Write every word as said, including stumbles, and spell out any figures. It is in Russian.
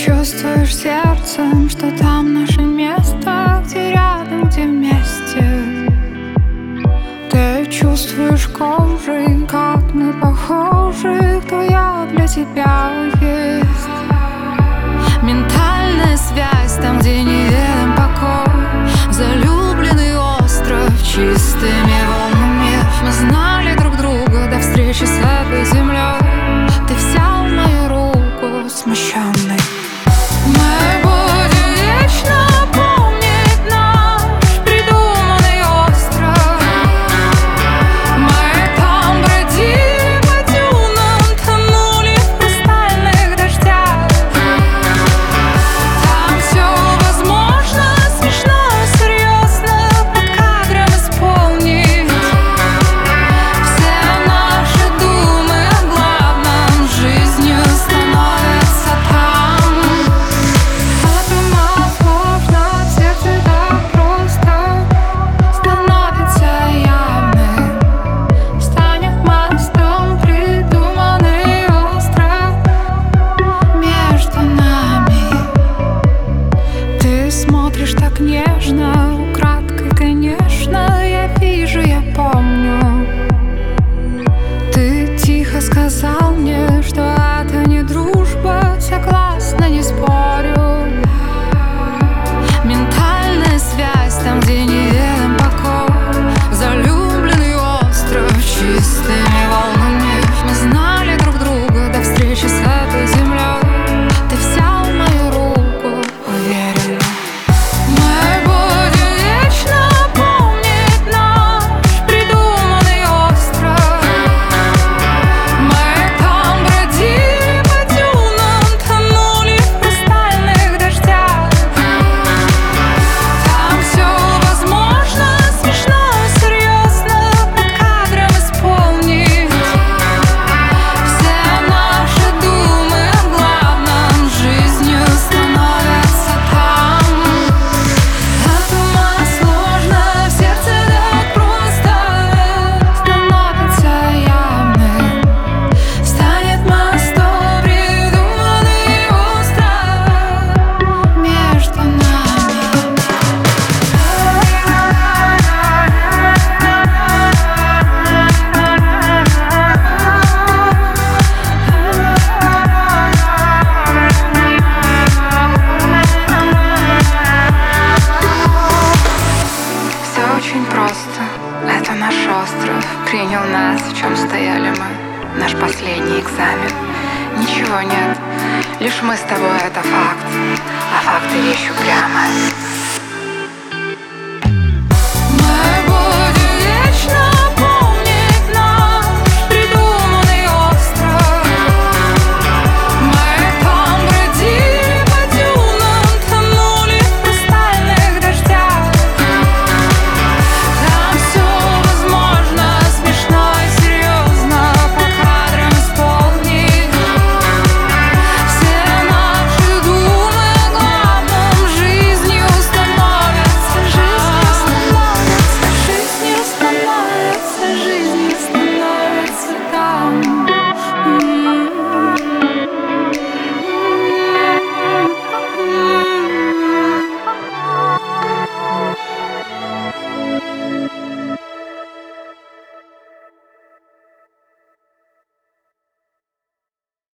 чувствуешь сердцем, что там наше место, где рядом, где вместе. Ты чувствуешь кожей, как мы похожи, кто я для тебя есть. Ментальная связь там, где неведом покой, залюбленный остров чистыми волнами. Мы знали друг друга до встречи с этой землей. Ты взял мою руку смущенной. Мы будем вечно помнить наш придуманный остров. Мы там бродили по дюнам, тонули в хрустальных дождях. Там все возможно, смешно, серьезно, под кадром исполнить все наши думы о главном. Жизнью становится там. От ума сложно, в сердце так просто, становится явным. Станет мостом придуманный остров между нами. Ты смотришь так нежно, украдкой, конечно. Я вижу, я помню. Ты тихо сказал мне, что это не дружба. Согласна, не спорю. Ментальная связь там, где неведом покой, залюбленный остров чистыми волнами. Мы знали друг друга до встречи с этой землей. Ты взял мою руку уверенно. Мы будем вечно помнить наш придуманный остров. Мы там бродили по дюнам, тонули в хрустальных дождях. Там все возможно, смешно, серьезно, под кадром исполнить все наши думы о главном. Жизнью становится там. От ума сложно, в сердце так просто, становится явным. Станет мостом придуманный остров между нами. Все очень просто. Это наш остров принял нас, в чем стояли мы. Наш последний экзамен. Ничего нет, лишь мы с тобой — это факт. А факты — вещь упрямая.